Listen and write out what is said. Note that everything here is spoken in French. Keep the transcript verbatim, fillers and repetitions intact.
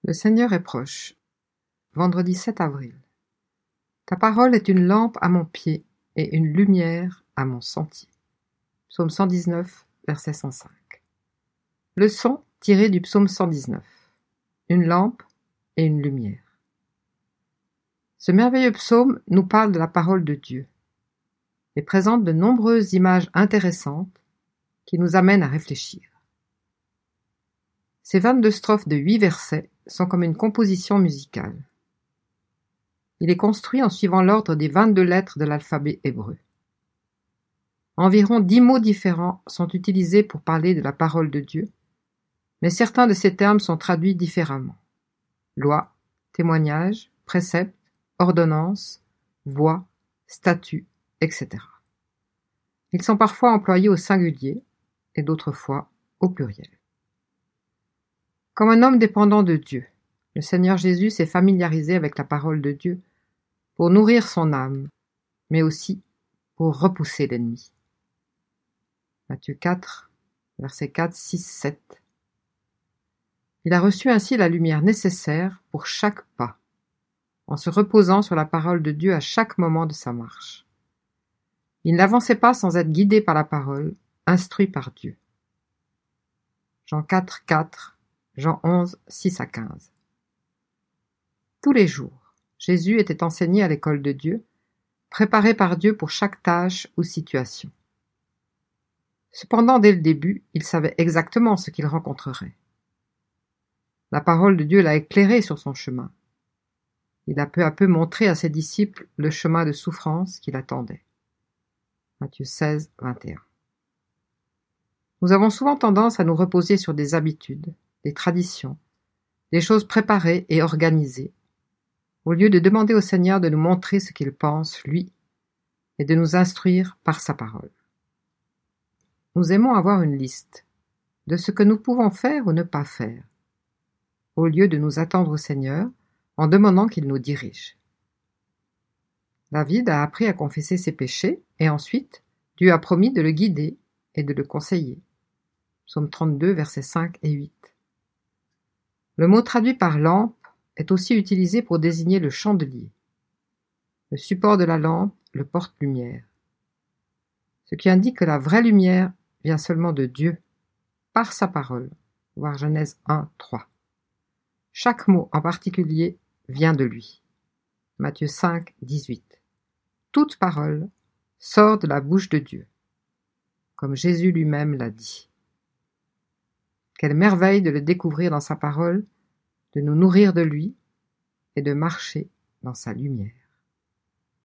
Le Seigneur est proche. Vendredi sept avril. Ta parole est une lampe à mon pied et une lumière à mon sentier. Psaume cent dix-neuf, verset cent cinq. Leçon tirée du psaume cent dix-neuf. Une lampe et une lumière. Ce merveilleux psaume nous parle de la parole de Dieu et présente de nombreuses images intéressantes qui nous amènent à réfléchir. Ces vingt-deux strophes de huit versets sont comme une composition musicale. Il est construit en suivant l'ordre des vingt-deux lettres de l'alphabet hébreu. Environ dix mots différents sont utilisés pour parler de la parole de Dieu, mais certains de ces termes sont traduits différemment. Loi, témoignage, précepte, ordonnance, voie, statut, et cetera. Ils sont parfois employés au singulier et d'autres fois au pluriel. Comme un homme dépendant de Dieu, le Seigneur Jésus s'est familiarisé avec la parole de Dieu pour nourrir son âme, mais aussi pour repousser l'ennemi. Matthieu quatre, versets quatre, six, sept. Il a reçu ainsi la lumière nécessaire pour chaque pas, en se reposant sur la parole de Dieu à chaque moment de sa marche. Il n'avançait pas sans être guidé par la parole, instruit par Dieu. Jean quatre, quatre, Jean onze, six à quinze. Tous les jours, Jésus était enseigné à l'école de Dieu, préparé par Dieu pour chaque tâche ou situation. Cependant, dès le début, il savait exactement ce qu'il rencontrerait. La parole de Dieu l'a éclairé sur son chemin. Il a peu à peu montré à ses disciples le chemin de souffrance qui l'attendait. Matthieu seize, vingt et un. Nous avons souvent tendance à nous reposer sur des habitudes, des traditions, des choses préparées et organisées, au lieu de demander au Seigneur de nous montrer ce qu'il pense, lui, et de nous instruire par sa parole. Nous aimons avoir une liste de ce que nous pouvons faire ou ne pas faire, au lieu de nous attendre au Seigneur en demandant qu'il nous dirige. David a appris à confesser ses péchés et ensuite Dieu a promis de le guider et de le conseiller. Psaume trente-deux, versets cinq et huit. Le mot traduit par lampe est aussi utilisé pour désigner le chandelier. Le support de la lampe, le porte-lumière. Ce qui indique que la vraie lumière vient seulement de Dieu, par sa parole, voir Genèse un, trois. Chaque mot en particulier vient de lui. Matthieu cinq, dix-huit. Toute parole sort de la bouche de Dieu, comme Jésus lui-même l'a dit. Quelle merveille de le découvrir dans sa parole, de nous nourrir de lui et de marcher dans sa lumière.